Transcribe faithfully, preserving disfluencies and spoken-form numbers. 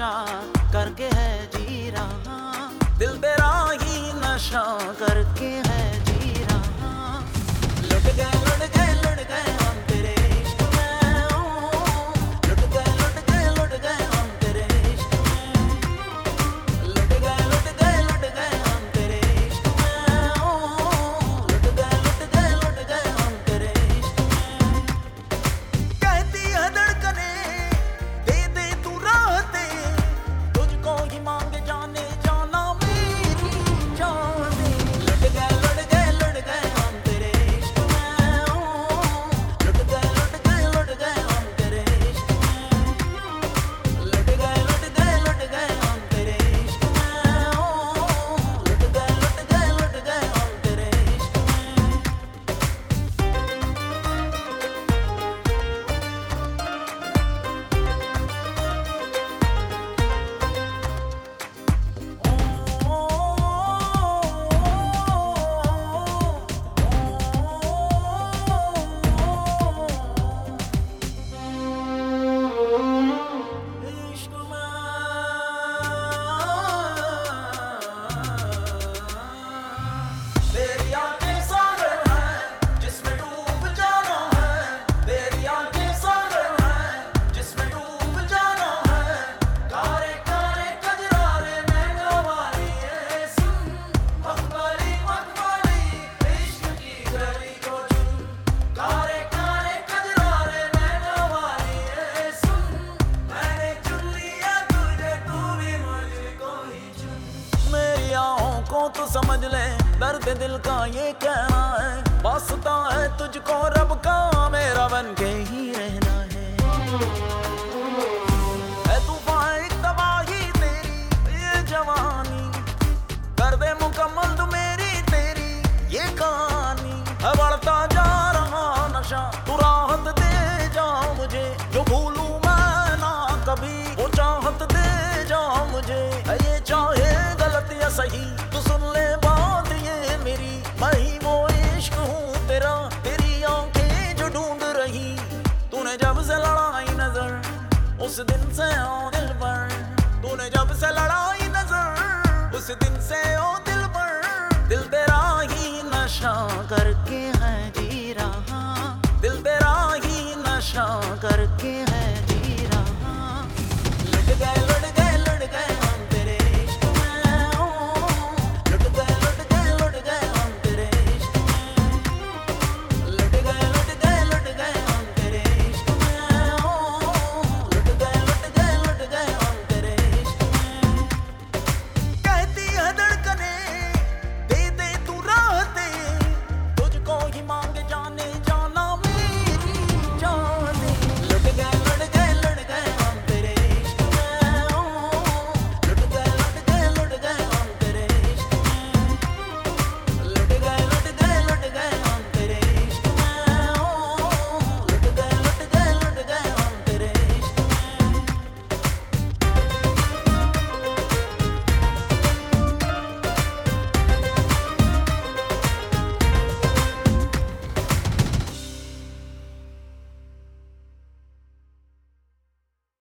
नशा करके है जी रहा, दिल तेरा ही नशा करके है जी रहा। लुट गए लुट गए लुट गए हम तेरे इश्क में, ओ लुट गए लुट गए लुट गए हम तेरे इश्क में, लुट गए लुट गए लुट गए हम तेरे इश्क में, ओ लुट गए लुट गए लुट गए हम तेरे इश्क में। कहती है धड़कने दे दे तू राहते, तुझको ही मांगे जाने जाना मेरी जान दे। लुट गए लुट गए लुट गए हम तेरे इश्क में, ओ लुट गए लुट गए लुट गए हम तेरे इश्क में, लुट गए लुट गए लुट गए हम तेरे इश्क में, ओ लुट गए लुट गए लुट गए हम तेरे इश्क में। इश्क में तेरी आंखें सागर हैं जिसमें डूब जाना है, तेरी आंखें सागर हैं जिसमें डूब जाना है। कारे कारे कजरारे नैना वाली ये सुन, मखमली मखमली इश्क की गली को चुन। कारे कारे कजरारे नैना वाली ये सुन, मैंने चुन लिया तुझे तू भी मुझको ही चुन। मेरी आहों को तू समझ ले, दर्द दिल का ये कहना है, वास्ता है तुझको रब का मेरा बन के ही रहना है। है तूफान एक तबाही तेरी ये जवानी, कर दे मुकम्मल तू मेरी तेरी ये कहानी। है बढ़ता जा रहा नशा, तू राहत दे जा मुझे, जो भूलूं मैं ना कभी वो चाहत दे जा मुझे। है ये चाहे गलत या सही तू सुन ले बात ये मेरी, मैं ही वो इश्क हूँ तेरा, तेरी आंखें जो ढूंढ रही। तूने जब से लड़ाई नजर उस दिन से ओ दिल पर, तूने जब से लड़ाई नजर उस दिन से ओ दिल पर। दिल तेरा ही नशा करके है जी रहा, दिल तेरा ही नशा करके